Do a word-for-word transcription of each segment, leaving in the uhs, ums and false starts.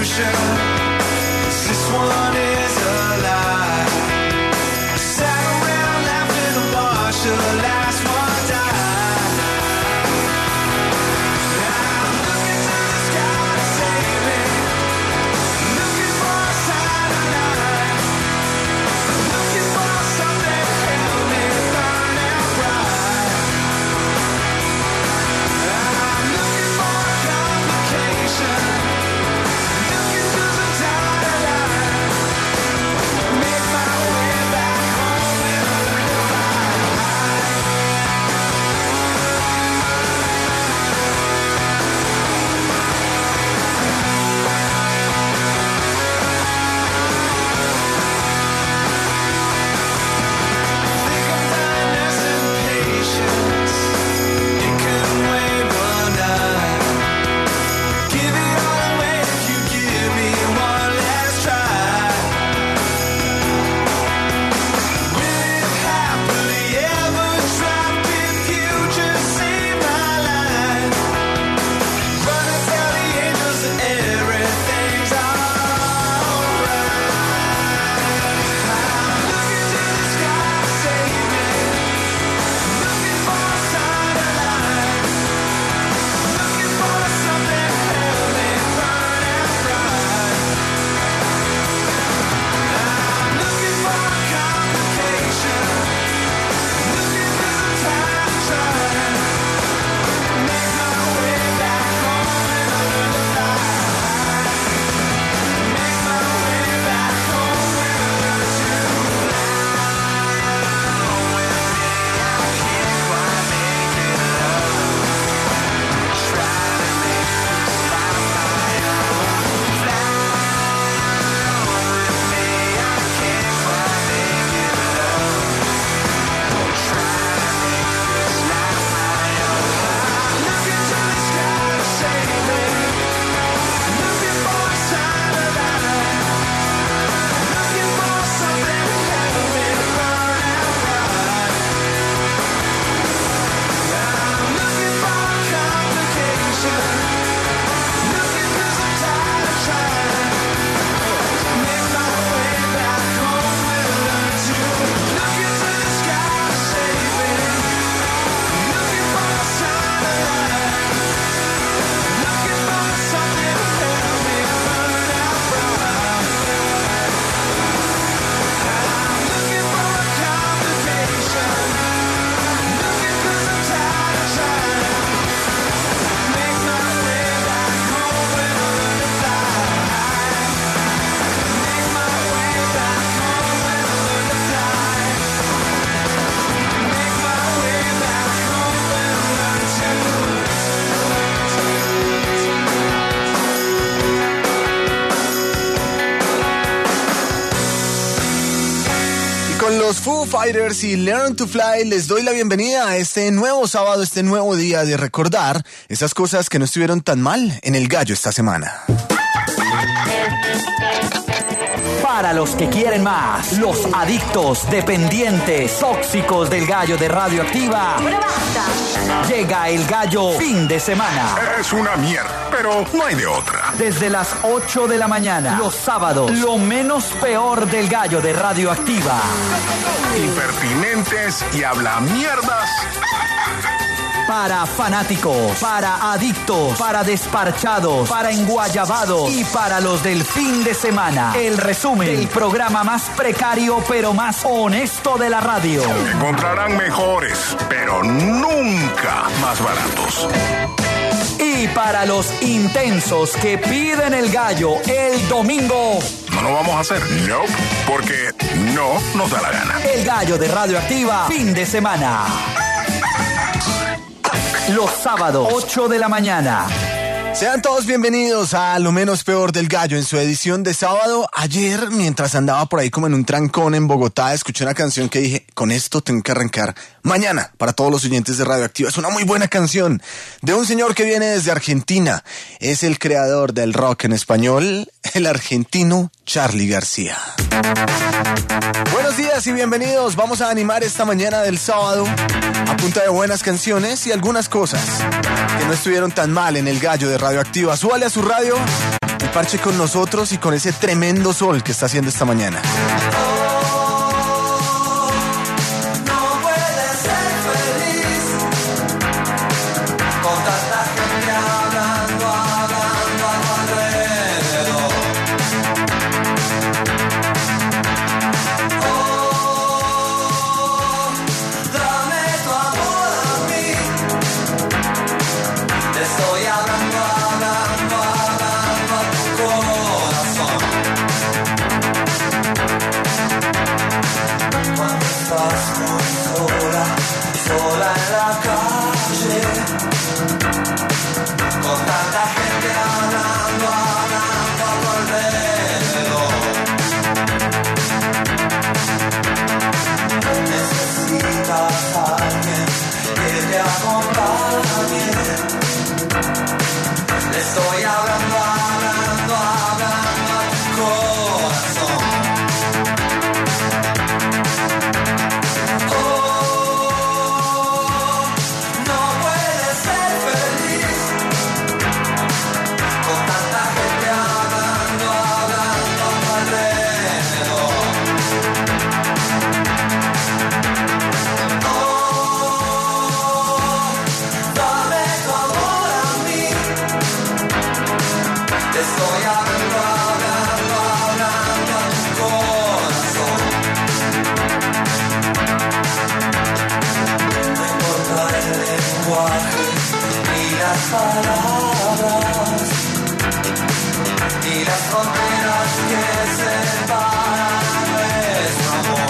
illusion. This one is a lie. I sat around laughing to watch the last one die. I'm looking to the sky to save me, looking for a sign of life, looking for something to help me burn out bright. I'm looking for a complication, looking 'cause I'm tired of lying. Make my way back home and learn to fly high. Think of kindness and patience, it can wait one night. Give it all away if you give me one last try. Live happily ever after if you just save my life. Running tell the angels that everything's alright. I'm looking to the sky to save me, looking for a sign of life, looking for something to help me burn out bright. I'm looking for a complication, looking 'cause I'm tired of trying. Make my way back home and learn to fly high. Make my way back home and learn to fly. With me, I can't quite make it up. Try to make this life my own. Fly with me, I can't quite make it up. Try to make this life my own. I'm looking to the sky to save me, looking for a sign of life, looking for something to help me burn out bright. I'm looking for a complication, looking 'cause I'm tired of trying. Make my way back home and learn to. Looking to the sky to save me, looking for a sign of life, looking for something to help me burn out bright. I'm looking for a complication, looking 'cause I'm tired of trying. Make my way back home and learn to fly high. Make my way back home and learn to fly. Make my way back home and learn to. Y con los Foo Fighters y Learn to Fly les doy la bienvenida a este nuevo sábado, este nuevo día de recordar esas cosas que no estuvieron tan mal en el gallo esta semana. Para los que quieren más, los adictos, dependientes, tóxicos del gallo de Radioactiva. Llega el gallo fin de semana. Es una mierda, pero no hay de otra. Desde las ocho de la mañana, los sábados, lo menos peor del gallo de Radioactiva. Impertinentes y habla mierdas. Para fanáticos, para adictos, para desparchados, para enguayabados y para los del fin de semana. El resumen del programa más precario pero más honesto de la radio. Encontrarán mejores, pero nunca más baratos. Y para los intensos que piden el gallo el domingo. No lo vamos a hacer, no, porque no nos da la gana. El gallo de Radioactiva, fin de semana. Los sábados, ocho de la mañana. Sean todos bienvenidos a Lo Menos Peor del Gallo en su edición de sábado. Ayer, mientras andaba por ahí como en un trancón en Bogotá, escuché una canción que dije, con esto tengo que arrancar mañana para todos los oyentes de Radioactiva. Es una muy buena canción de un señor que viene desde Argentina. Es el creador del rock en español, el argentino Charly García. Buenos días y bienvenidos. Vamos a animar esta mañana del sábado a punta de buenas canciones y algunas cosas que no estuvieron tan mal en el gallo de Radioactiva. Súbale a su radio el parche con nosotros y con ese tremendo sol que está haciendo esta mañana. No puedes ser feliz con tanta gente hablando, hablando a tu alrededor. Oh, dame tu amor a mí. Te estoy hablando, hablando, hablando a tu corazón. Cuando estás muy sola, sola en la calle, con tanta gente hablando, hablando a tu alrededor. Necesitas a alguien que te acompañe. Le estoy hablando, hablando, hablando a tu corazón. Oh, no puedes ser feliz con tanta gente hablando, hablando a tu alrededor. Oh, dame tu amor a mí. Te estoy hablando, hablando, hablando a tu corazón. No importa el lenguaje, ni las palabras, ni las fronteras que separan nuestro amor.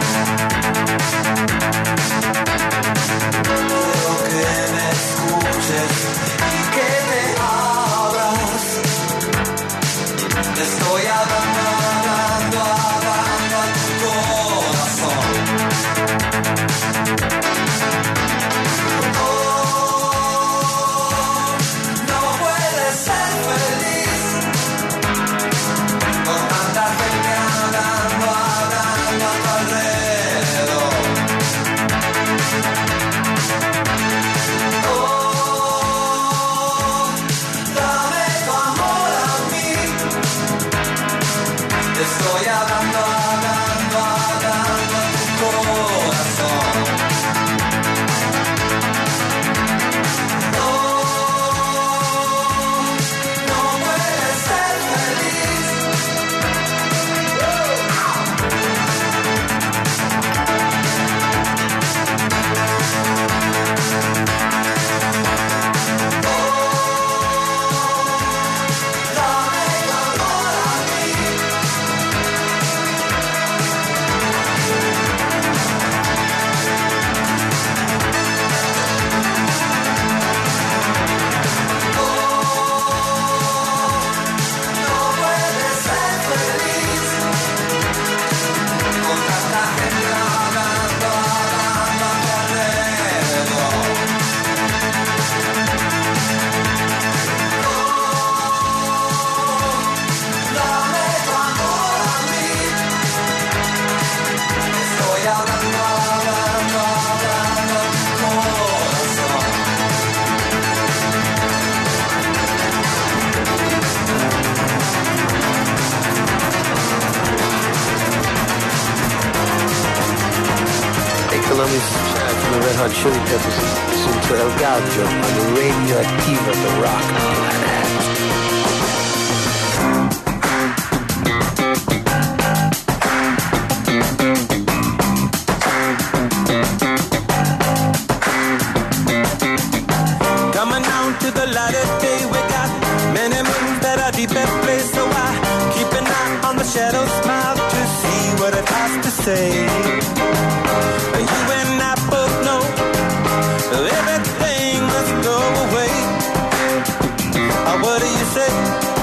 Quiero que me escuches y que te abras. Te estoy hablando, hablando, hablando a tu corazón. Oh, no puedes ser feliz con tanta gente hablando, hablando a tu alrededor. Oh, dame tu amor a mí. Te estoy hablando, hablando, hablando a tu corazón. Oh, no puedes ser feliz. Oh, dame tu amor a mí. No puedes ser feliz con tanta gente hablando, hablando a tu alrededor. Oh, dame tu amor a mí. Estoy hablando, hablando, hablando a tu corazón. Hey Columbia, this is Chad from the Red Hot Chili Peppers. Listen to El Gaucho on the Radioactiva, the rock planet. Coming down to the light of day, we got many moons that are deep at play. So I keep an eye on the shadow smile to see what it has to say. You and I both know everything must go away. Oh, what do you say?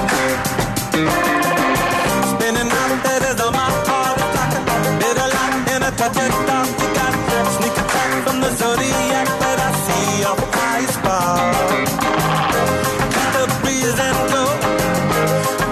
Spinning out that is on my heart attack. Bitter light and a touch of dark. You got sneak attack from the zodiac that I see off high spot. Keep the breeze and go.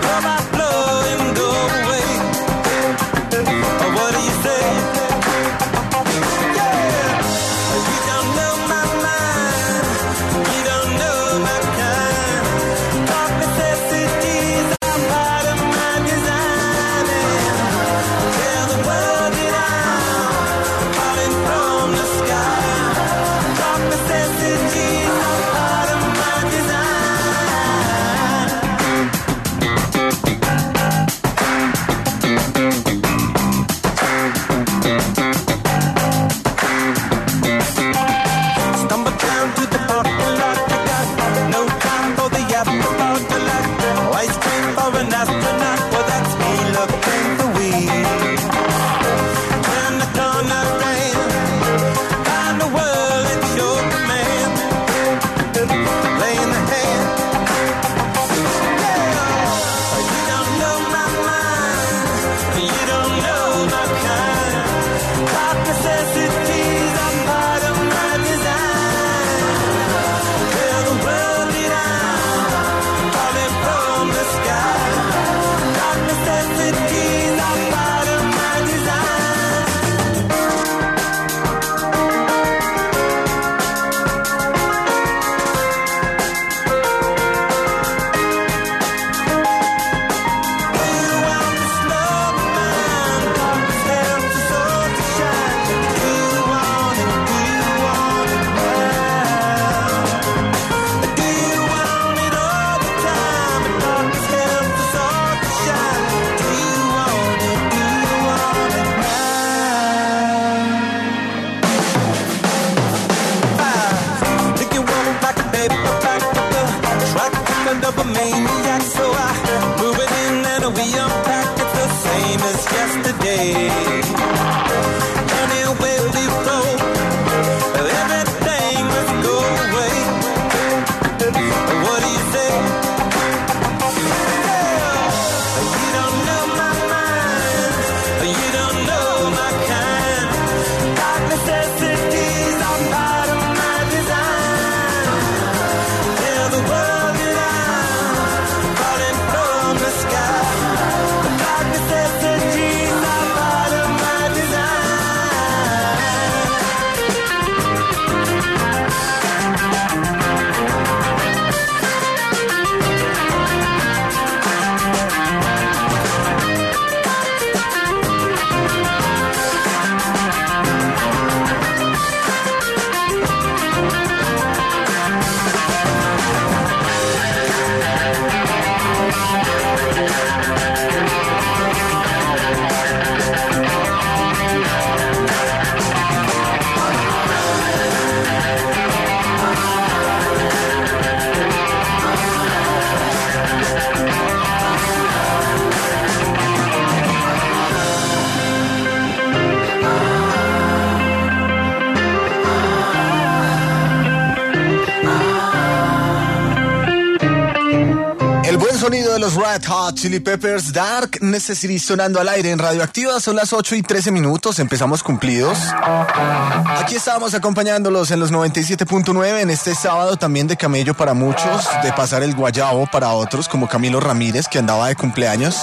sonido de los Red Hot Chili Peppers, Dark Necessity sonando al aire en Radioactiva. Son las ocho y trece minutos, empezamos cumplidos. Aquí estamos acompañándolos en los noventa y siete punto nueve en este sábado también de camello para muchos, de pasar el guayabo para otros, como Camilo Ramírez, que andaba de cumpleaños.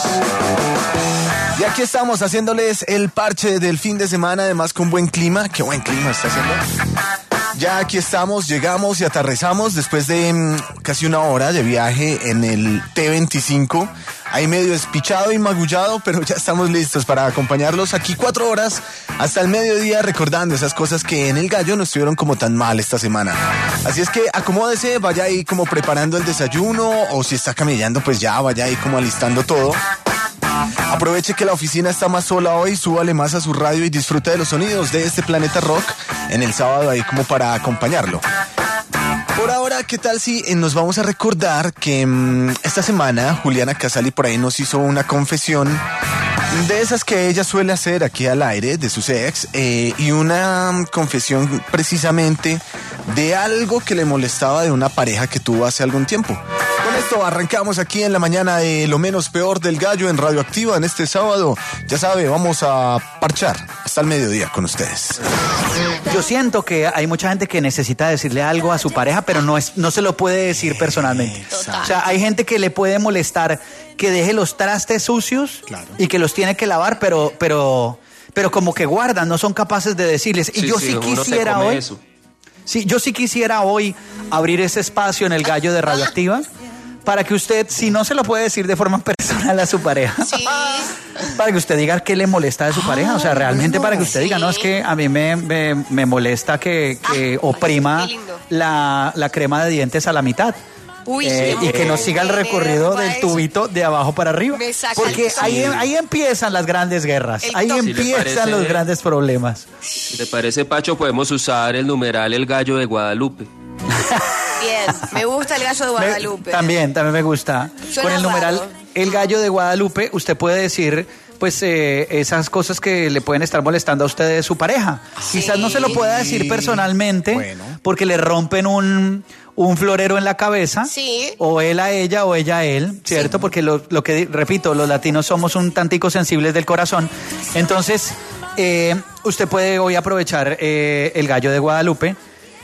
Y aquí estamos haciéndoles el parche del fin de semana, además con buen clima. Qué buen clima está haciendo. Ya aquí estamos, llegamos y aterrizamos después de mmm, casi una hora de viaje en el T veinticinco. Ahí medio despichado y magullado, pero ya estamos listos para acompañarlos aquí cuatro horas hasta el mediodía, recordando esas cosas que en el Gallo no estuvieron como tan mal esta semana. Así es que acomódese, vaya ahí como preparando el desayuno, o si está camellando pues ya vaya ahí como alistando todo. Aproveche que la oficina está más sola hoy, súbale más a su radio y disfrute de los sonidos de este Planeta Rock en el sábado ahí como para acompañarlo. Por ahora, ¿qué tal si eh, nos vamos a recordar que mmm, esta semana Juliana Casali por ahí nos hizo una confesión de esas que ella suele hacer aquí al aire, de sus ex, eh, y una confesión precisamente de algo que le molestaba de una pareja que tuvo hace algún tiempo. Con esto arrancamos aquí en la mañana de Lo Menos Peor del Gallo en Radioactiva en este sábado. Ya sabe, vamos a parchar hasta el mediodía con ustedes. Yo siento que hay mucha gente que necesita decirle algo a su pareja, pero no es, no se lo puede decir personalmente. Total. O sea, hay gente que le puede molestar que deje los trastes sucios, Claro. y que los tiene que lavar, pero, pero, pero como que guardan, no son capaces de decirles. Y Sí, yo sí, sí uno se quisiera come hoy, eso. sí, yo sí quisiera hoy abrir ese espacio en el Gallo de Radioactiva para que usted, si no se lo puede decir de forma personal a su pareja, Sí. para que usted diga qué le molesta de su pareja, o sea, realmente para que usted diga, no, es que a mí me, me, me molesta que, que oprima qué lindo. la, la crema de dientes a la mitad. Uy, Eh, sí, y que no siga el me recorrido enerva del eso. tubito de abajo para arriba. Me saca Porque el ahí, toque. ahí empiezan las grandes guerras, El ahí toque. Si le empiezan parece- los grandes problemas. Si te parece, Pacho, podemos usar el numeral El Gallo de Guadalupe. Bien, me gusta el gallo de Me- Guadalupe. también, también me gusta. Suena Con el numeral raro. El Gallo de Guadalupe, usted puede decir, pues, eh, esas cosas que le pueden estar molestando a usted de su pareja. Quizás no se lo pueda decir personalmente, Bueno. porque le rompen un, un florero en la cabeza. Sí. O él a ella o ella a él, ¿cierto? Porque lo, lo que, di- repito, los latinos somos un tantico sensibles del corazón. Entonces, eh, usted puede hoy aprovechar eh, el Gallo de Guadalupe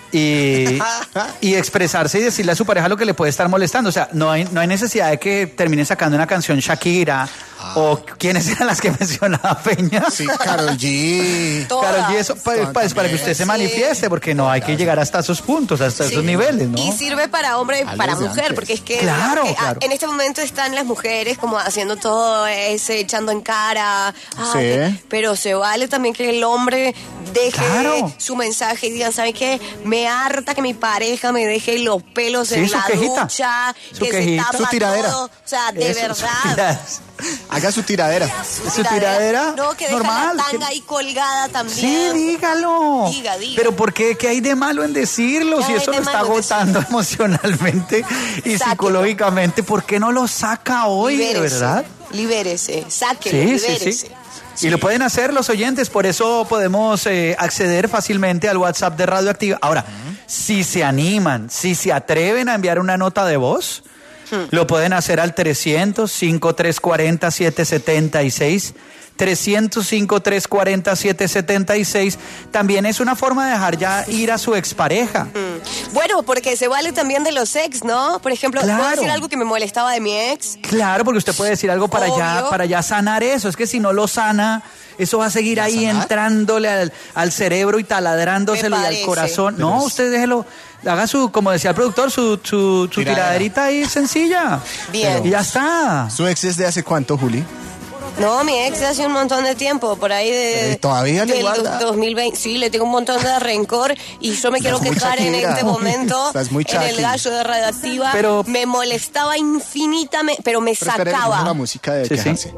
y, y expresarse y decirle a su pareja lo que le puede estar molestando. O sea, no hay, no hay necesidad de que termine sacando una canción Shakira o quiénes eran las que mencionaba Peña. Sí, Karol G. Todas. Claro, y eso pa- pa- es para que usted se Sí. manifieste, porque no hay que llegar hasta esos puntos, hasta Sí. esos niveles, ¿no? Y sirve para hombre y Algo para de mujer, antes. porque es que Claro, eh, ah, claro. en este momento están las mujeres como haciendo todo ese, echando en cara. ah, Sí. que- pero se vale también que el hombre deje Claro. su mensaje y digan, ¿saben qué? Me harta que mi pareja me deje los pelos Sí, en su la quejita. ducha, Su que quejita. se tapa Su tiradera. todo. O sea, de Eso, su verdad. tiradera. Haga su tiradera. Su tiradera, No, que deja normal, la tanga que- ahí colgada también. Sí, dígalo. Diga, diga. Pero ¿por qué? ¿Qué hay de malo en decirlo? ¿Qué Si hay eso de lo está malo en agotando emocionalmente y Sáquelo. psicológicamente, ¿por qué no lo saca hoy, de Libérese, verdad? Libérese, sáquelo, Sí, sí, libérese. sí. Y lo pueden hacer los oyentes, por eso podemos eh, acceder fácilmente al WhatsApp de Radioactiva. Ahora, si se animan, si se atreven a enviar una nota de voz, lo pueden hacer al trescientos, cincuenta y tres cuarenta, setecientos setenta y seis. trescientos, cincuenta y tres cuarenta, setecientos setenta y seis. También es una forma de dejar ya ir a su expareja. Bueno, porque se vale también de los ex, ¿no? Por ejemplo, ¿puedo Claro. decir algo que me molestaba de mi ex? Claro, porque usted puede decir algo para ya, Obvio. para ya sanar eso. Es que si no lo sana, eso va a seguir ahí sanar? entrándole al, al cerebro y taladrándoselo Me y al parece. corazón. Pero No, es- usted déjelo, haga su, como decía el productor, su, su, su Tiradera. tiraderita ahí sencilla. Bien. Y ya está. ¿Su ex es de hace cuánto, Juli? No, mi ex de hace un montón de tiempo, por ahí de... Eh, ¿todavía le del guarda? dos mil veinte. Sí, le tengo un montón de rencor y yo me quiero muy quejar en Shakira. este momento Estás muy en el Shakira. gallo de Radioactiva. Pero- me molestaba infinitamente, pero me Pero espere, sacaba. la música de Sí, sí. quejarse.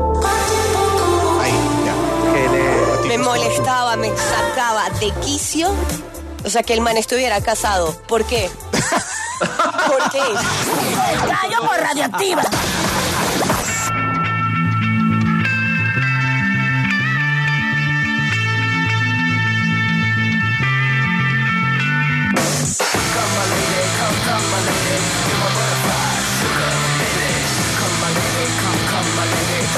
Ahí, ya. Que le- Me molestaba, me sacaba de quicio. O sea, que el man estuviera casado. ¿Por qué? ¿Por qué? ¡Gallo por Radioactiva!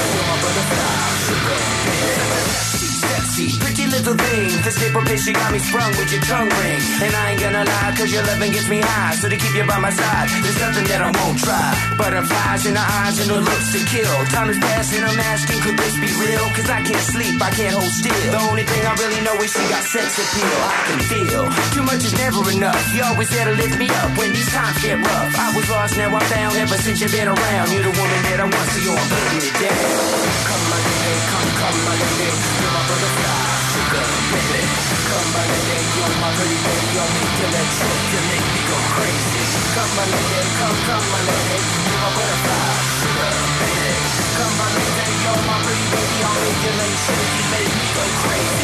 You're my butterfly, sugar, baby. Sexy, pretty little thing. This paper bitch, you got me sprung with your tongue ring. And I ain't gonna lie, cause your loving gets me high. So to keep you by my side, there's nothing that I won't try. Butterflies in her eyes and her looks to kill. Time is passing, I'm asking, could this be real? Cause I can't sleep, I can't hold still. The only thing I really know is she got sex appeal. I can feel, too much is never enough. You always there to lift me up when these times get rough. I was lost, now I found, ever since you've been around. You're the woman that I want, so you're putting it down. Come my lady, come, come my lady. You're my butterfly, sugar, baby. Come my lady, you're my pretty baby. You're me till that trick, you make me go crazy. Come my lady, come, come my lady. You're my butterfly, sugar, baby. Come my lady, you're my pretty baby. I'll make you like trick, you make me go crazy.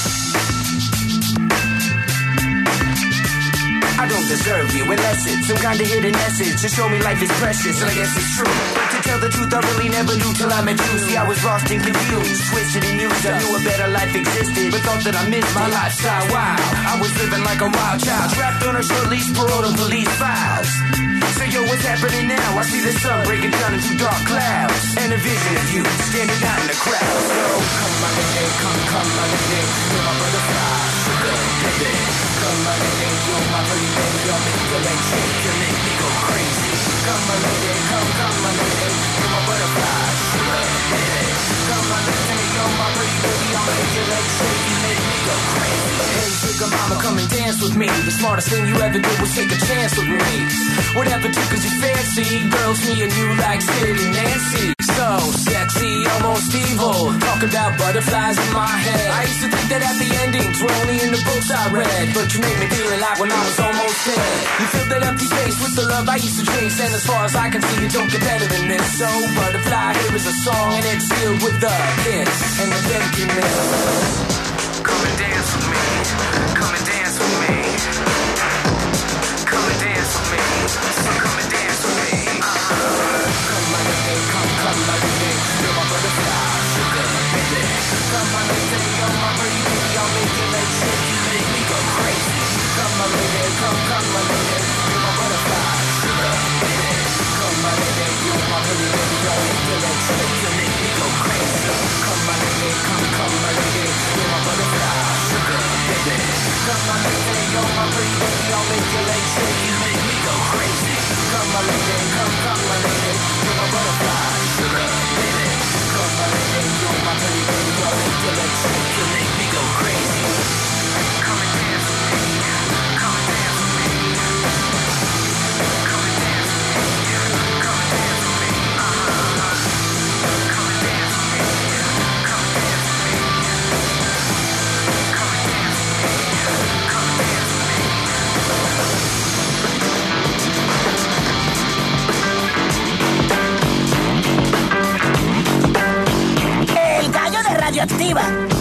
I don't deserve you unless it's some kind of hidden message to show me life is precious, and I guess it's true. But to tell the truth, I really never knew till I met you. See, I was lost and confused, twisted and used. I knew a better life existed, but thought that I missed my lifestyle. Wow, I was living like a wild child, trapped on a short leash, paroled on police files. So yo, what's happening now? I see the sun breaking down into dark clouds, and a vision of you standing out in the crowd. So come my lady, come, come my lady, you're my butterfly, sugar, baby. Come my lady, you're my pretty baby. I'll make you like trick, you make me go crazy. Come my lady, come, come my lady, you're my butterfly, sugar, baby. Come my lady, you're my pretty baby. I'll make you like trick, you make me go crazy. Hey, sugar mama, come and dance with me. The smartest thing you ever did was take a chance with me. Whatever tickles you fancy, girls, me and you like Sid and Nancy. So sexy, almost evil. Talk about butterflies in my head. I used to think that happy endings were only in the books I read, but you made me feel alive when I was almost dead. You filled that empty space with the love I used to chase, and as far as I can see, you don't get better than this. So butterfly, here is a song, and it's filled with the kiss and the thank you miss. Come and dance with me. Come and dance with me. Come and dance with me. So come and dance with me. Uh-huh. Come my lady, come, come my lady. You're my butterfly, sugar, baby. Come my lady, you're my pretty baby. I'll make you like shit, you make me go crazy. Come my lady, come, come my lady. You're my butterfly, sugar, baby. Come my lady, you're my pretty baby. I'll make you like shit, you make me go crazy. Come my lady, come, come my lady. You're my butterfly, sugar, baby. Come my lady, you're my pretty baby. I'll make you like shit, you make me go crazy. Come my lady, come, come my lady. You're my butterfly, sugar, baby. Come my lady, you're my pretty baby. I'll make you like shit, you make me go crazy. Come and dance with me. Come and dance with me. Come and dance with me. Come and dance with me. Uh-huh. Come and dance with me. Come and dance with me. Come and dance with me. Come and dance with me. El gallo de Radioactiva.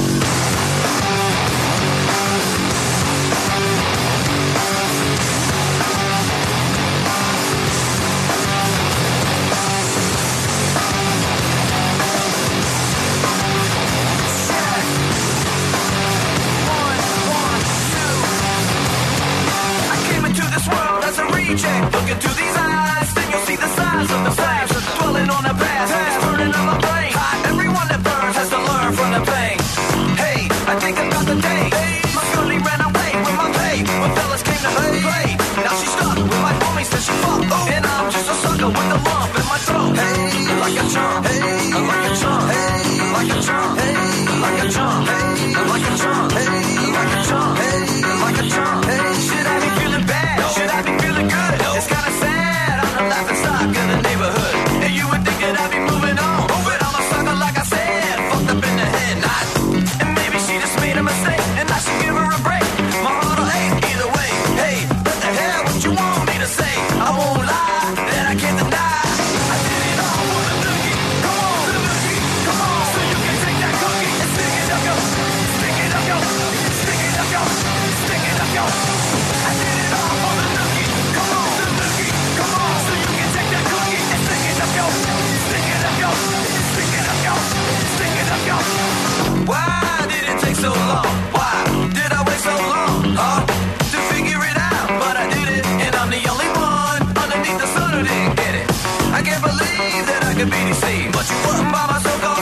Look into these eyes, then you'll see the size of the flames dwelling on the past. It's burning on my brain. Hot. Everyone that burns has to learn from the pain. Hey, I think about the day my girlie ran away with my pay when fellas came to play. Now she's stuck with my homies that she fucked, and I'm just a sucker with a lump in my throat. Hey, like a chump. Hey, like a chump. Hey, like a chump. Hey, like a chump. Hey, like a chump. Hey, like a chump. Hey, like a chump. Hey, should I be feeling bad? Should I be feeling good? It's kinda sad, I'm the laughing stock of the neighborhood. And you would think that I'd be moving on, but I'm a sucker like I said, fucked up in the head. Not, and maybe she just made a mistake, and I should give her a break. My heart will ache either way. Hey, what the hell, what you want me to say? I won't lie, that I can't deny. I did it all for the nookie. Come on, the nookie, come on. So you can take that cookie and stick it up, yo. Stick it up, yo. Stick it up, yo. Stick it up, yo. I did it all for the nookie. Come on, the nookie, come on. So you can take that cookie and stick it up, yo. Stick it up, yo. Stick it up, yo. Stick it up, yo. Why did it take so long? Why did I wait so long? Huh? To figure it out, but I did it, and I'm the only one underneath the sun who didn't get it. I can't believe that I could be deceived, but you wasn't by my so-called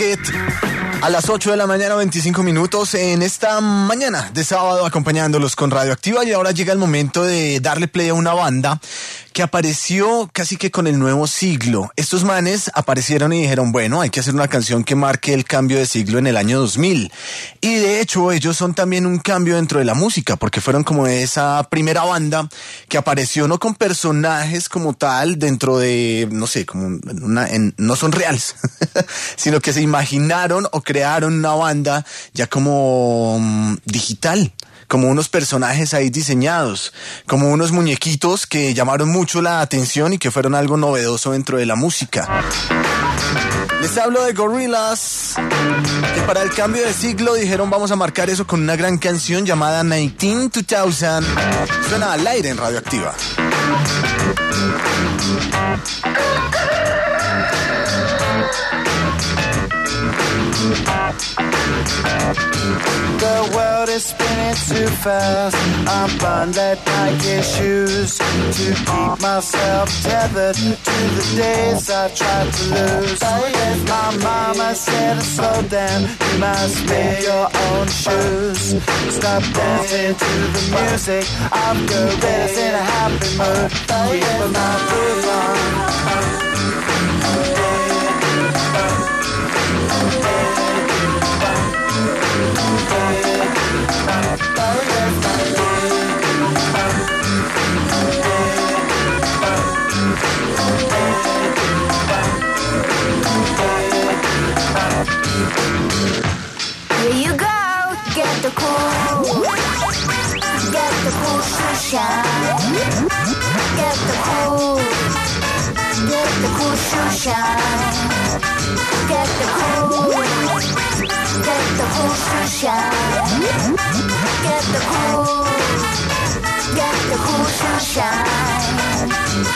It. A las ocho de la mañana, veinticinco minutos en esta mañana de sábado, acompañándolos con Radioactiva. Y ahora llega el momento de darle play a una banda que apareció casi que con el nuevo siglo. Estos manes aparecieron y dijeron, bueno, hay que hacer una canción que marque el cambio de siglo en el año dos mil. Y de hecho, ellos son también un cambio dentro de la música, porque fueron como esa primera banda que apareció no con personajes como tal dentro de, no sé, como una, en, no son reales, sino que se imaginaron o crearon una banda ya como um, digital, como unos personajes ahí diseñados, como unos muñequitos que llamaron mucho la atención y que fueron algo novedoso dentro de la música. Les hablo de Gorillaz, que para el cambio de siglo dijeron vamos a marcar eso con una gran canción llamada nineteen two thousand. Suena al aire en Radioactiva. The world is spinning too fast. I'm buying that Nike shoes to keep myself tethered to the days I tried to lose. My mama said to slow down, you must make your own shoes. Stop dancing to the music. I'm gorillas in a happy mood. Keep my groove on. Here you go, get the cool, get the cool shine, get the cool, get the cool shine, get the cool, get the cool shine, get the cool, get the cool shine.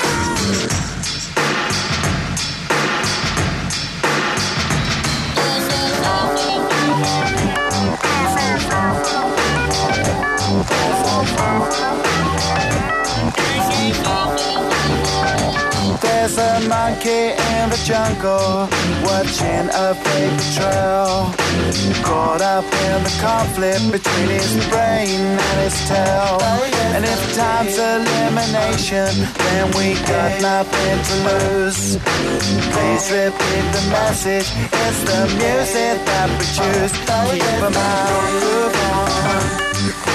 There's a monkey in the jungle watching a paper trail, caught up in the conflict between his brain and his tail. And if time's elimination, then we got nothing to lose. Please repeat the message, it's the music that we choose. Keep 'em out, move on.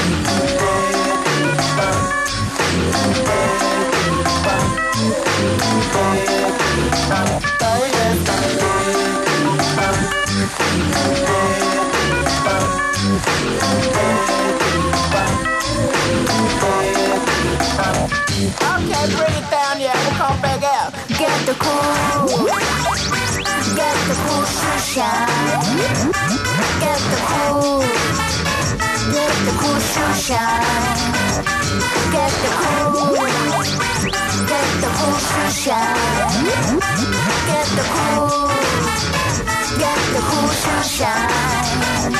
Okay, bring it down, yeah, we'll come back out. Get the cool, get the cool shine, get the cool, get the cool shine, get the cool, get the cool shine, get the cool, get the cool shine.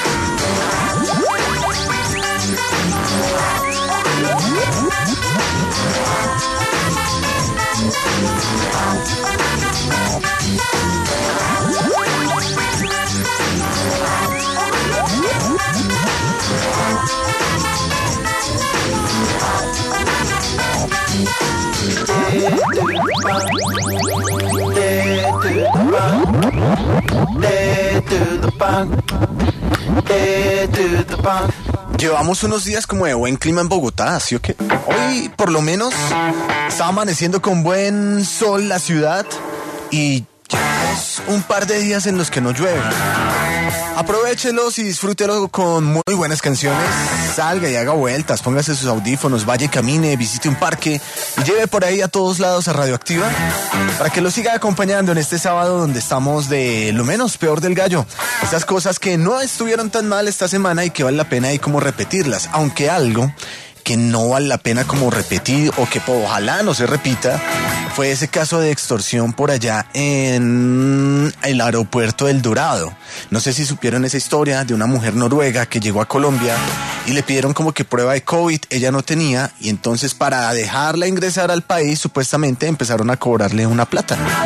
Llevamos unos días como de buen clima en Bogotá, ¿sí o qué? Hoy, por lo menos, está amaneciendo con buen sol la ciudad y llevamos un par de días en los que no llueve. Aprovéchelos y disfrútelo con muy buenas canciones. Salga y haga vueltas, póngase sus audífonos, vaya y camine, visite un parque y lleve por ahí a todos lados a Radioactiva para que lo siga acompañando en este sábado donde estamos de lo menos peor del gallo. Esas cosas que no estuvieron tan mal esta semana y que vale la pena ahí como repetirlas, aunque algo que no vale la pena como repetir o que ojalá no se repita fue ese caso de extorsión por allá en el aeropuerto del Dorado. No sé si supieron esa historia de una mujer noruega que llegó a Colombia y le pidieron como que prueba de COVID, ella no tenía, y entonces para dejarla ingresar al país supuestamente empezaron a cobrarle una plata.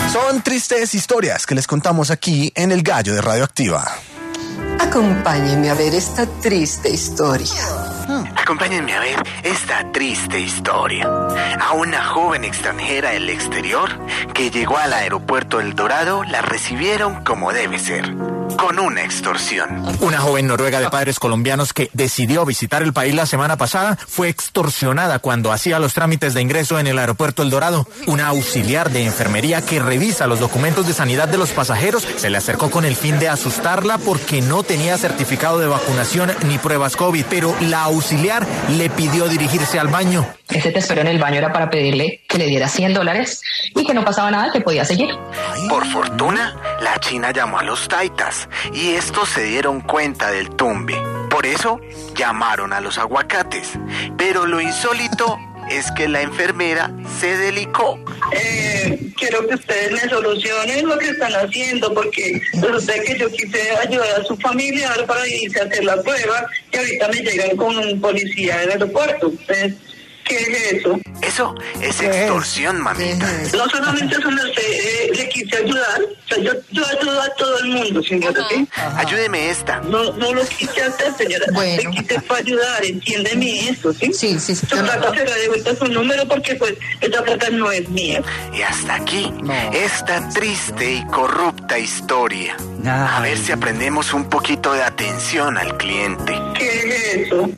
Son tristes historias que les contamos aquí en El Gallo de Radioactiva. Acompáñenme a ver esta triste historia. Acompáñenme a ver esta triste historia. A una joven extranjera del exterior que llegó al aeropuerto El Dorado la recibieron como debe ser, con una extorsión. Una joven noruega de padres colombianos que decidió visitar el país la semana pasada fue extorsionada cuando hacía los trámites de ingreso en el aeropuerto El Dorado. Una auxiliar de enfermería que revisa los documentos de sanidad de los pasajeros se le acercó con el fin de asustarla porque no tenía certificado de vacunación ni pruebas COVID, pero la auxiliar le pidió dirigirse al baño. Ese te esperó en el baño era para pedirle que le diera cien dólares y que no pasaba nada, que podía seguir. Por fortuna, la china llamó a los taitas y estos se dieron cuenta del tumbe. Por eso, llamaron a los aguacates. Pero lo insólito es que la enfermera se delicó. Eh, quiero que ustedes me solucionen lo que están haciendo, porque resulta que yo quise ayudar a su familiar para irse a hacer la prueba y ahorita me llegan con un policía del aeropuerto. Entonces, ¿qué es eso? Eso es extorsión, mamita. No solamente eso, le, eh, le quise ayudar. O sea, yo, yo ayudo a todo el mundo, señora, ¿sí? Ayúdeme esta. No, no lo quise hacer, señora. Bueno. Le quise para ayudar, entiéndeme eso, ¿sí? Sí, sí, sí. Su plata se la devuelta su número porque, pues, esa plata no es mía. Y hasta aquí, esta triste y corrupta historia. A ver si aprendemos un poquito de atención al cliente. ¿Qué es eso?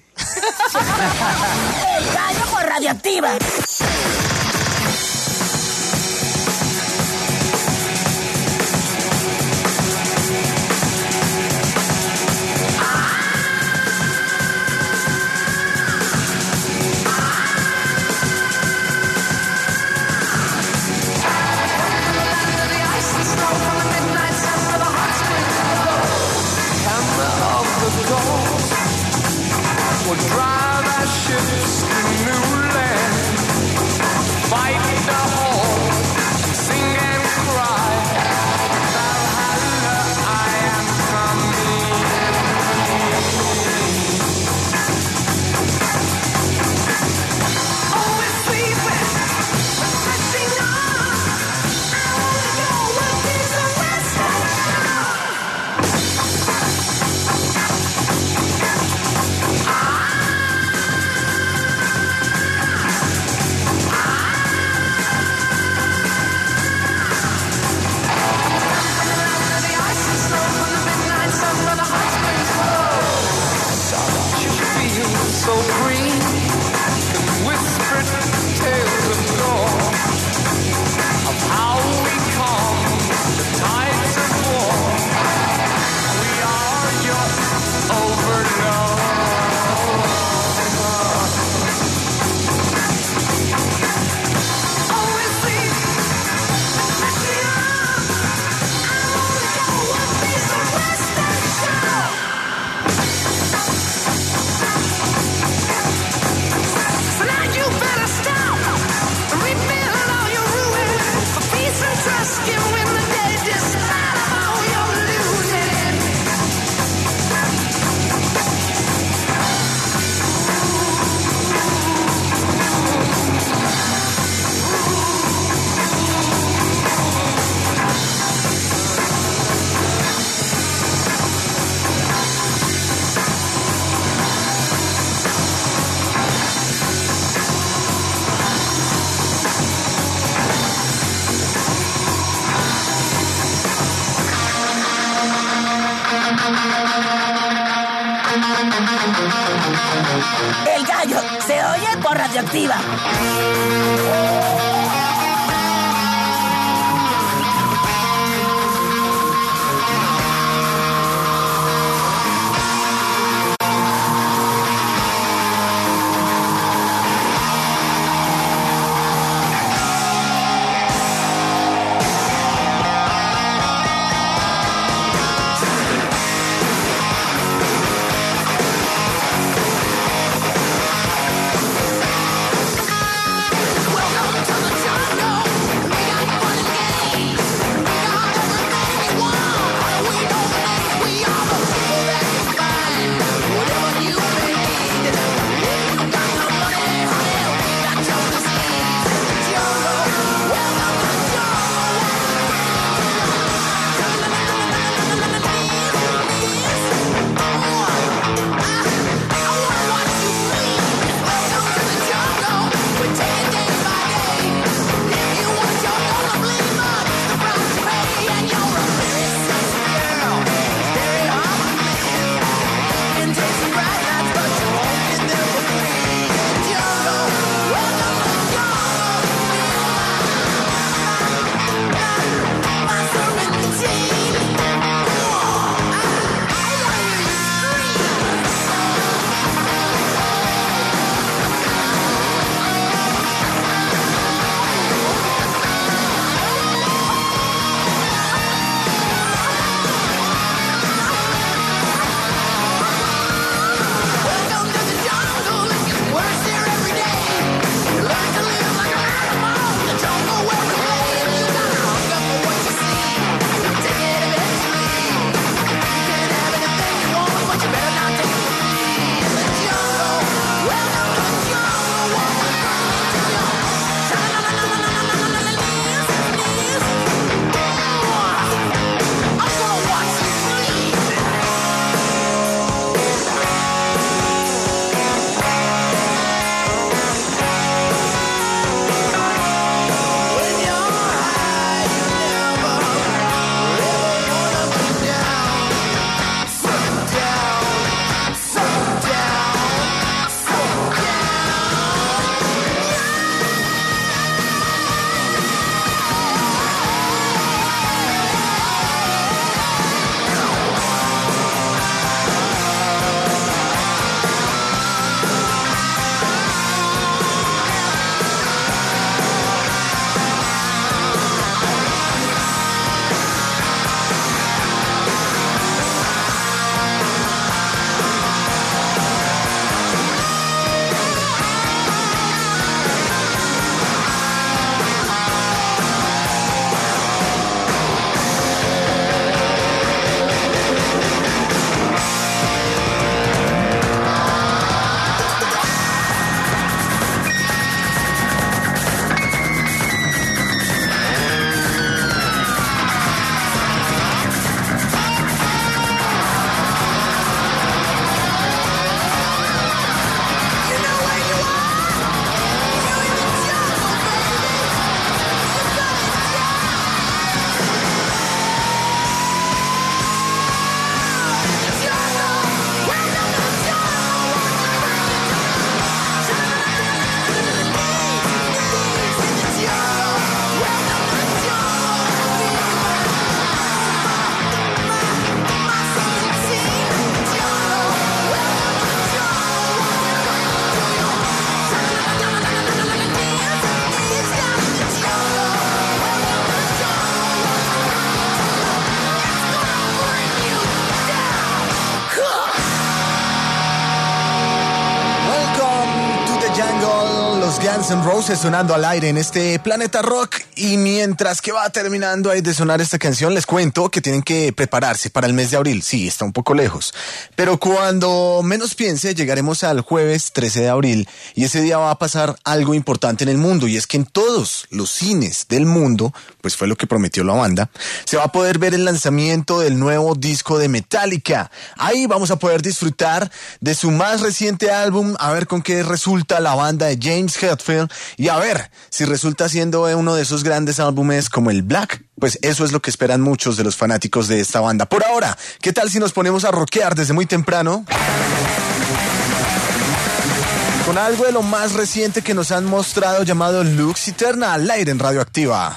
El Gallo por Radioactiva. Would drive our ships to new land, fight the horde, sing and cry. Valhalla, I am coming. Oh, we're sleeping, catching on. I wanna go with these arrested. So green, and whispered tales of yore, of how we calm the tides of war. We are your overlord. Always sleep, let me on. I wanna go with these arrested show. So now you better stop, rebuild all your ruins for peace and trust. You win the day, despite of all your losing. El Gallo se oye por Radioactiva. Welcome to the jungle. Jungle, los Guns N' Roses sonando al aire en este Planeta Rock. Y mientras que va terminando ahí de sonar esta canción, les cuento que tienen que prepararse para el mes de abril. Sí, está un poco lejos, pero cuando menos piense llegaremos al jueves trece de abril y ese día va a pasar algo importante en el mundo, y es que en todos los cines del mundo, pues fue lo que prometió la banda, se va a poder ver el lanzamiento del nuevo disco de Metallica. Ahí vamos a poder disfrutar de su más reciente álbum, a ver con qué resulta la banda de James Hetfield y a ver si resulta siendo uno de esos grandes álbumes como el Black. Pues eso es lo que esperan muchos de los fanáticos de esta banda. Por ahora, ¿qué tal si nos ponemos a rockear desde muy temprano? Con algo de lo más reciente que nos han mostrado llamado Lux Eterna al aire en Radioactiva.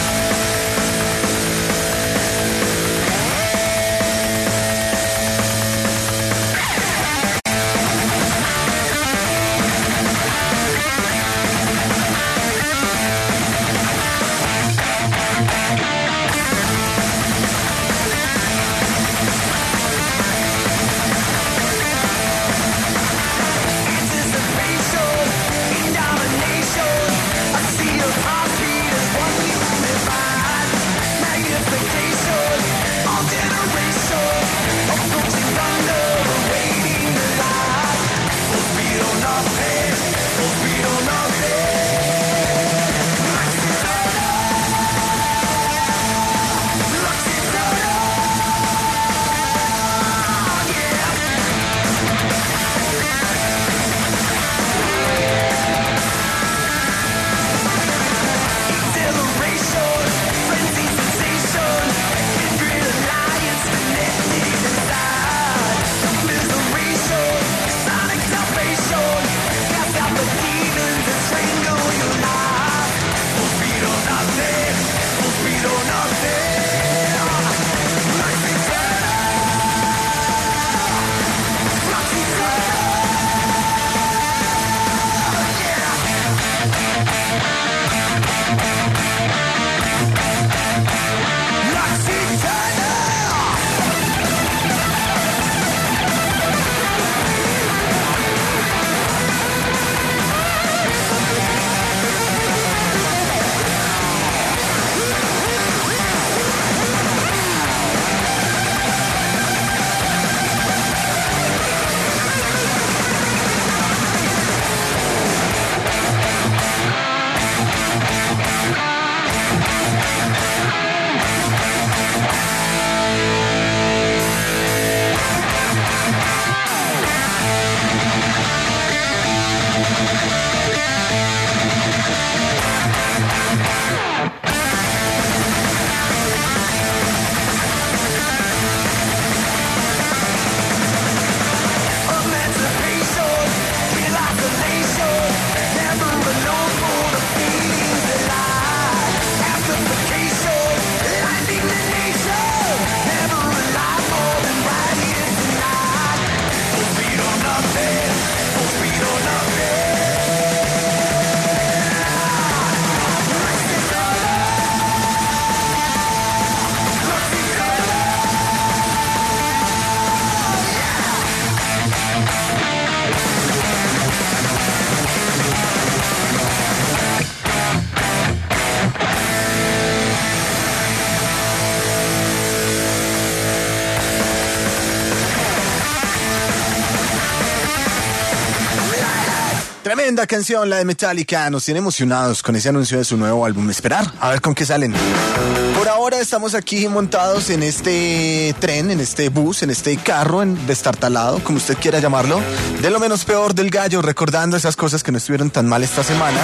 Tremenda canción la de Metallica, nos tiene emocionados con ese anuncio de su nuevo álbum. Esperar, a ver con qué salen. Por ahora estamos aquí montados en este tren, en este bus, en este carro, en destartalado, como usted quiera llamarlo, de lo menos peor del gallo, recordando esas cosas que no estuvieron tan mal esta semana.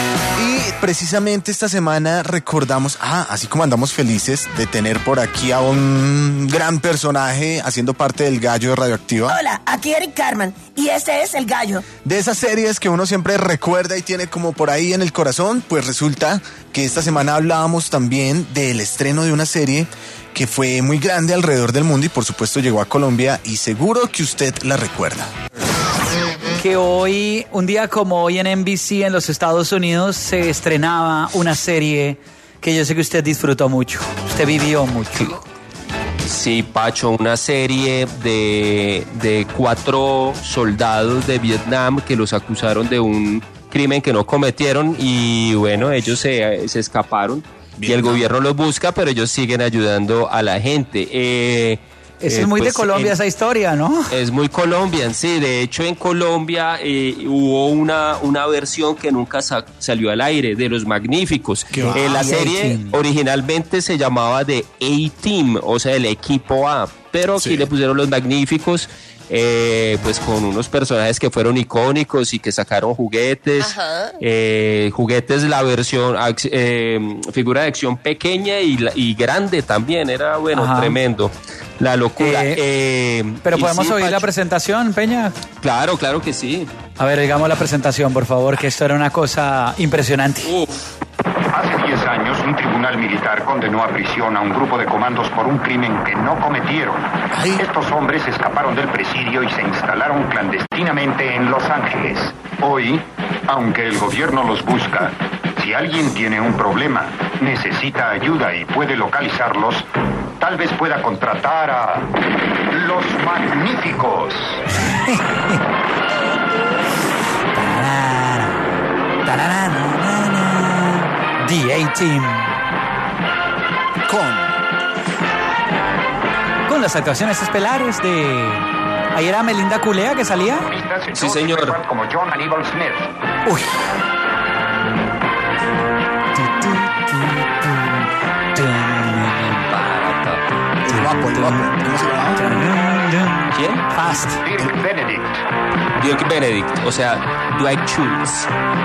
Y precisamente esta semana recordamos, ah, así como andamos felices de tener por aquí a un gran personaje haciendo parte del gallo de Radioactiva. Hola, aquí Eric Carman y este es El Gallo. De esas series que uno siempre recuerda y tiene como por ahí en el corazón, pues resulta que esta semana hablábamos también del estreno de una serie que fue muy grande alrededor del mundo y por supuesto llegó a Colombia y seguro que usted la recuerda. Que hoy, un día como hoy en N B C en los Estados Unidos, se estrenaba una serie que yo sé que usted disfrutó mucho, usted vivió mucho. Sí, Pacho, una serie de, de cuatro soldados de Vietnam que los acusaron de un crimen que no cometieron y bueno, ellos se, se escaparon Vietnam. Y el gobierno los busca, pero ellos siguen ayudando a la gente. Eh, Eso eh, es muy pues, de Colombia, en, esa historia, ¿no? Es muy colombian, sí. De hecho, en Colombia eh, hubo una, una versión que nunca sa- salió al aire, de Los Magníficos. Eh, la serie originalmente se llamaba The A-Team, o sea, el equipo A, pero aquí sí. le pusieron Los Magníficos. Eh, pues con unos personajes que fueron icónicos y que sacaron juguetes, eh, juguetes la versión, eh, figura de acción pequeña y, y grande también, era bueno, Ajá. tremendo, la locura. Eh, eh, pero podemos sí, oír Pacho. La presentación, Peña. Claro, claro que sí. A ver, digamos la presentación, por favor, que esto era una cosa impresionante. Uf. Hace diez años, un tribunal militar condenó a prisión a un grupo de comandos por un crimen que no cometieron. Ay. Estos hombres escaparon del presidio y se instalaron clandestinamente en Los Ángeles. Hoy, aunque el gobierno los busca, si alguien tiene un problema, necesita ayuda y puede localizarlos, tal vez pueda contratar a Los Magníficos. The A-Team. Con. Con las actuaciones estelares de. Ahí era Melinda Culea que salía. Sí, señor. Como John Aníbal Smith. Uy. El guapo, el guapo. ¿Cómo se llama? ¿Quién? Fast. Dirk Benedict. Dirk Benedict, o sea, Dwight Schultz.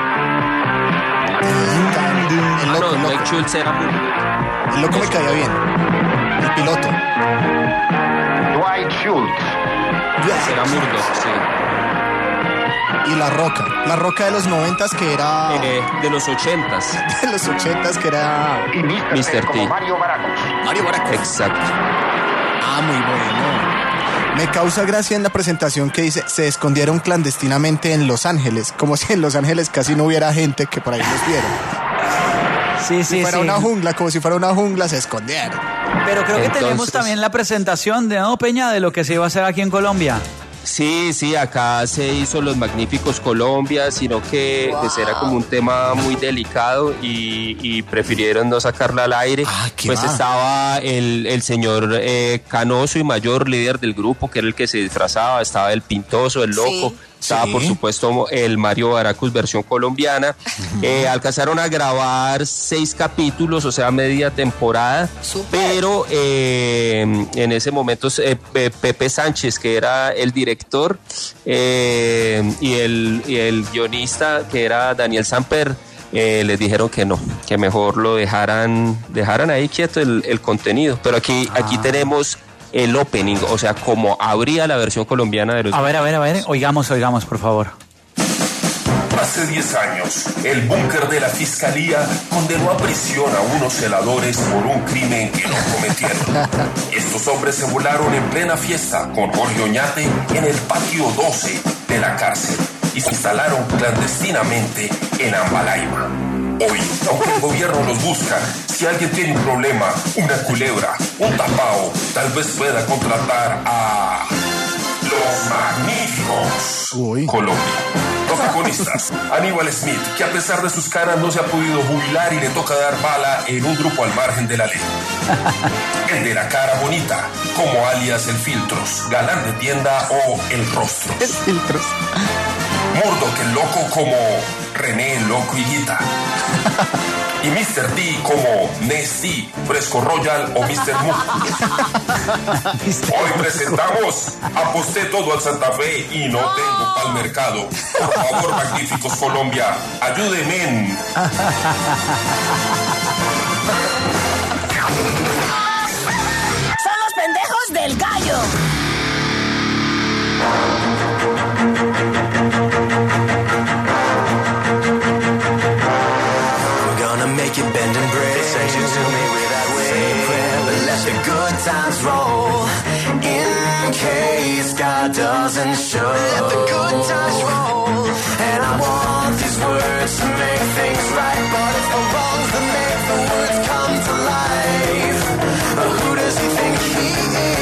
El loco, no, el loco. Dwight Schultz era muy... El loco me caía bien. El piloto. Dwight Schultz. Era Murdoch, sí. Y La Roca. La Roca de los noventas que era... Eh, de los ochentas. De los ochentas que era... Y mister mister T. Mario Baracus. Mario Baracus. Exacto. Ah, muy bueno. Me causa gracia en la presentación que dice, se escondieron clandestinamente en Los Ángeles, como si en Los Ángeles casi no hubiera gente que por ahí los viera. Sí, sí, si fuera sí. una jungla, como si fuera una jungla, se escondieron. Pero creo que Entonces... tenemos también la presentación de ¿no, Peña? De lo que se iba a hacer aquí en Colombia. Sí, sí, acá se hizo Los Magníficos Colombia, sino que wow. pues era como un tema muy delicado y, y prefirieron no sacarla al aire. Ah, pues va. Estaba el, el señor eh, Canoso y Mayor, líder del grupo, que era el que se disfrazaba, estaba el Pintoso, el Loco. Sí. Estaba, sí. por supuesto, el Mario Baracus versión colombiana. Uh-huh. Eh, alcanzaron a grabar seis capítulos, o sea, media temporada. Super. Pero eh, en ese momento eh, Pepe Sánchez, que era el director, eh, y, el, y el guionista, que era Daniel Samper, eh, les dijeron que no, que mejor lo dejaran, dejaran ahí quieto el, el contenido. Pero aquí, ah. aquí tenemos... el opening, o sea, como abría la versión colombiana de los... A ver, a ver, a ver, oigamos, oigamos, por favor. Hace diez años, el búnker de la Fiscalía condenó a prisión a unos celadores por un crimen que no cometieron. Estos hombres se volaron en plena fiesta con Jorge Oñate en el patio doce de la cárcel y se instalaron clandestinamente en Ambalaima. Hoy, aunque el gobierno los busca, si alguien tiene un problema, una culebra, un tapao, tal vez pueda contratar a Los Magníficos. Uy. Colombia. Protagonistas, Aníbal Smith, que a pesar de sus caras no se ha podido jubilar y le toca dar bala en un grupo al margen de la ley. El de la cara bonita, como alias El Filtros, Galán de Tienda o El Rostros. El Filtros. Murdoch el Loco como René el Loco Higuita. Y mister T como Nesty, Fresco Royal o mister Mu. Hoy presentamos Aposté todo al Santa Fe y no tengo pa'l mercado. Por favor, Magníficos Colombia, ayúdenme. Son los pendejos del gallo. Make it bend and break. They sent you to me without waiting. But let the good times roll. In case God doesn't show. Let the good times roll. And I want these words to make things right. But it's the wrongs that make the words come to life. But who does he think he is?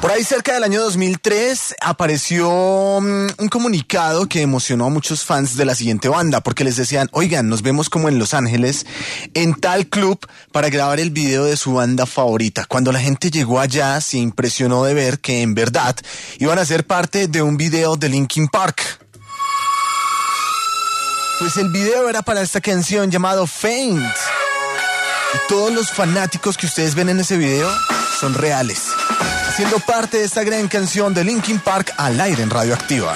Por ahí cerca del año dos mil tres apareció um, un comunicado que emocionó a muchos fans de la siguiente banda, porque les decían, oigan, nos vemos como en Los Ángeles, en tal club, para grabar el video de su banda favorita. Cuando la gente llegó allá, se impresionó de ver que en verdad iban a ser parte de un video de Linkin Park. Pues el video era para esta canción llamado Faint. Y todos los fanáticos que ustedes ven en ese video son reales. Siendo parte de esta gran canción de Linkin Park al aire en Radioactiva.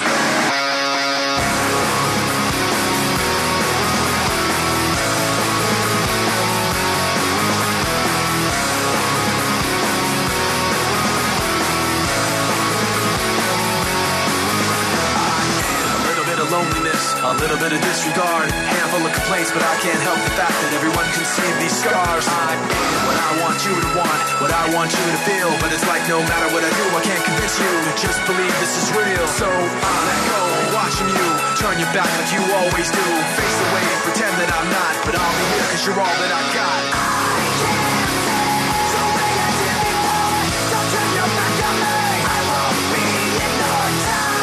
A little bit of disregard, handful of complaints, but I can't help the fact that everyone can see these scars. I am what I want you to want, what I want you to feel, but it's like no matter what I do, I can't convince you to just believe this is real. So I let go, watching you turn your back like you always do. Face away and pretend that I'm not, but I'll be here 'cause you're all that I got. I can't face the way I did before. Don't turn your back on me. I won't be in no time.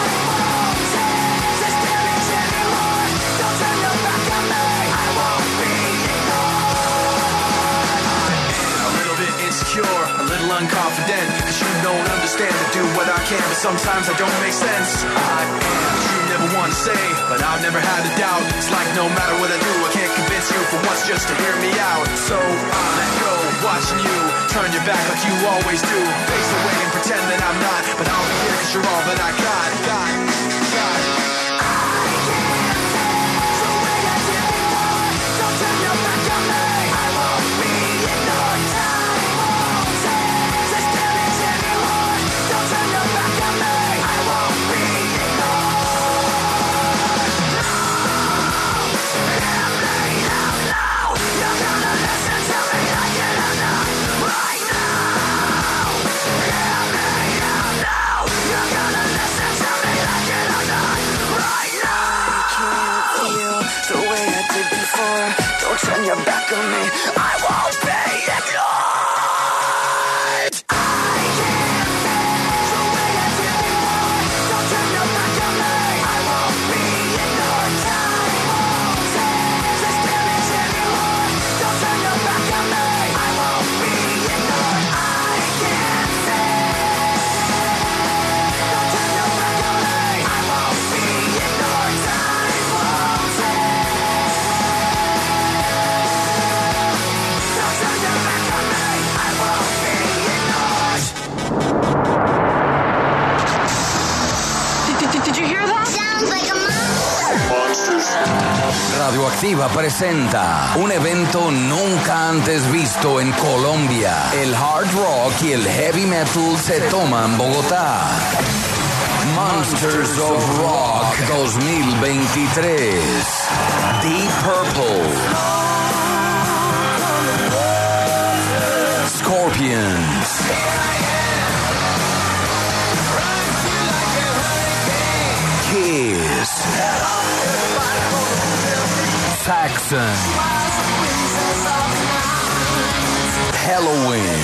A little unconfident, cause you don't understand. I do what I can, but sometimes I don't make sense. I am what you never want to say, but I've never had a doubt. It's like no matter what I do, I can't convince you for once just to hear me out. So I let go, watching you turn your back like you always do. Face away and pretend that I'm not, but I'll be here cause you're all that I got, got, got. I can't face the way I did before. Don't turn your back on me. I won't be in no time. Don't turn your back on me. I won't be ignored. I can't face the way I did before. Don't turn your back on me. I won't be ignored. Time won't take this damage anymore. Don't turn your back on me. I won't be ignored. I can't face. Don't turn your back on me. I won't be ignored. Time won't take. Radioactiva presenta un evento nunca antes visto en Colombia. El hard rock y el heavy metal se toman Bogotá. Monsters of Rock dos mil veintitrés. Deep Purple, Scorpions, Kiss, Saxon, Halloween.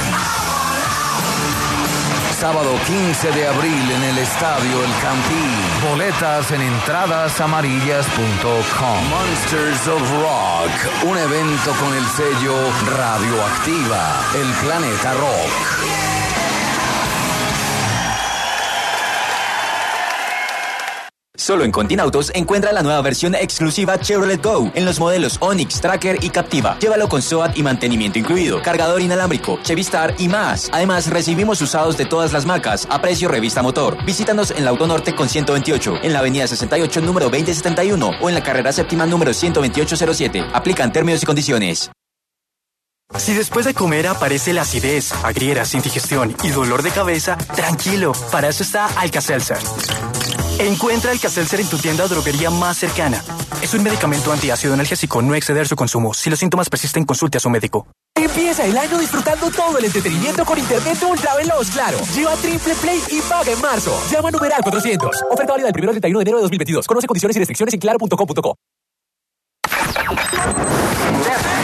Sábado quince de abril en el Estadio El Campín. Boletas en entradas amarillas punto com. Monsters of Rock, un evento con el sello Radioactiva, el planeta rock. Solo en Continautos encuentra la nueva versión exclusiva Chevrolet Go en los modelos Onix, Tracker y Captiva. Llévalo con S O A T y mantenimiento incluido, cargador inalámbrico, Chevistar y más. Además, recibimos usados de todas las marcas a precio revista motor. Visítanos en la Autonorte con ciento veintiocho, en la Avenida sesenta y ocho número veinte setenta y uno o en la Carrera Séptima número ciento veintiocho cero siete. Aplican términos y condiciones. Si después de comer aparece la acidez, agrieras, indigestión y dolor de cabeza, tranquilo, para eso está Alka-Seltzer. Encuentra Alka-Seltzer en tu tienda o droguería más cercana. Es un medicamento antiácido analgésico, no exceder su consumo. Si los síntomas persisten, consulte a su médico. Empieza el año disfrutando todo el entretenimiento con internet ultra veloz, Claro. Lleva Triple Play y paga en marzo. Llama a numeral cuatrocientos. Oferta válida del primero al treinta y uno de enero de dos mil veintidós. Conoce condiciones y restricciones en claro punto com punto co.